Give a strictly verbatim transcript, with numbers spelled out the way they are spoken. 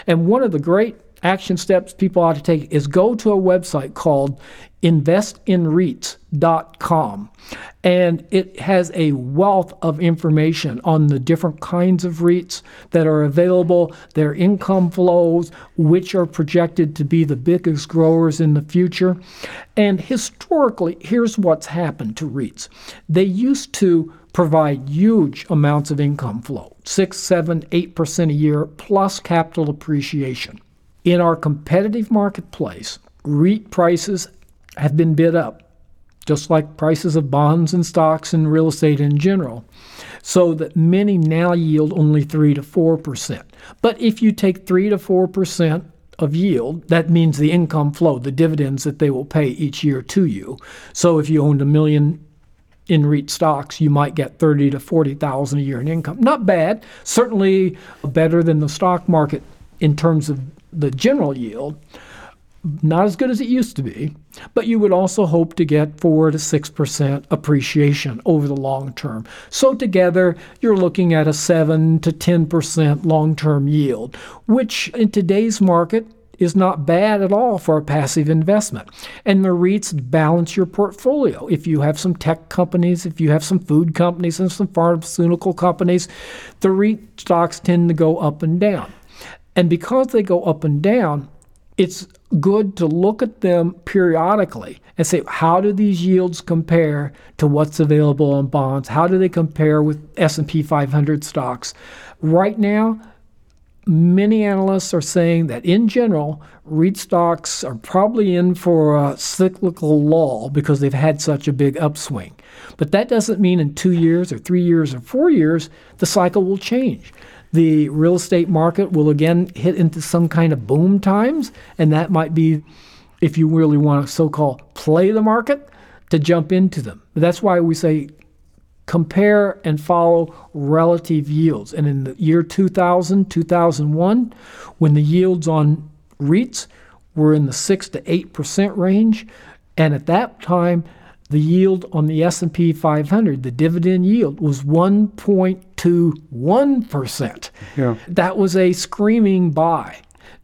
And one of the great action steps people ought to take is go to a website called invest in reits dot com. And it has a wealth of information on the different kinds of REITs that are available, their income flows, which are projected to be the biggest growers in the future. And historically, here's what's happened to REITs. They used to provide huge amounts of income flow, six, seven, eight percent a year, plus capital appreciation. In our competitive marketplace, REIT prices have been bid up, just like prices of bonds and stocks and real estate in general, so that many now yield only three to four percent. But if you take three to four percent of yield, that means the income flow, the dividends that they will pay each year to you. So if you owned a million in REIT stocks, you might get thirty to forty thousand a year in income. Not bad, certainly better than the stock market in terms of the general yield. Not as good as it used to be, but you would also hope to get four to six percent appreciation over the long term. So together, you're looking at a seven to ten percent long-term yield, which in today's market is not bad at all for a passive investment. And the REITs balance your portfolio. If you have some tech companies, if you have some food companies and some pharmaceutical companies, the REIT stocks tend to go up and down. And because they go up and down, it's good to look at them periodically and say, how do these yields compare to what's available on bonds? How do they compare with S and P five hundred stocks? Right now, many analysts are saying that in general, REIT stocks are probably in for a cyclical lull because they've had such a big upswing. But that doesn't mean in two years or three years or four years, the cycle will change. The real estate market will again hit into some kind of boom times, and that might be, if you really want to so-called play the market, to jump into them. That's why we say compare and follow relative yields. And in the year two thousand, two thousand one, when the yields on REITs were in the six to eight percent range, and at that time, the yield on the S and P five hundred, the dividend yield, was one point two one percent. Yeah. That was a screaming buy.